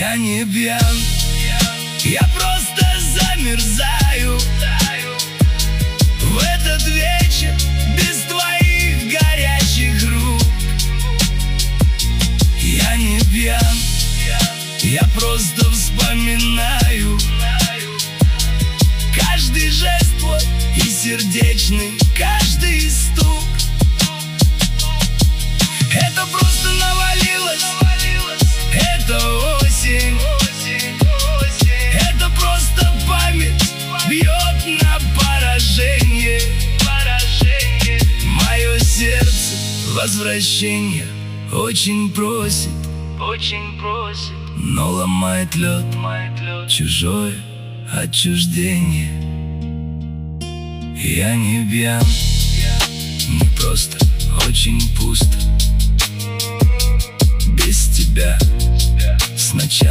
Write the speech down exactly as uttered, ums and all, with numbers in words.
Я не пьян, я просто замерзаю в этот вечер без твоих горячих рук. Я не пьян, я просто вспоминаю каждый жест твой и сердечный каждый стук. Это просто навалилось, это осень, это просто память бьет на поражение. Мое сердце возвращение очень просит, очень просит, но ломает лед, чужое отчуждение. Я не пьян, не просто очень пусто без тебя сначала.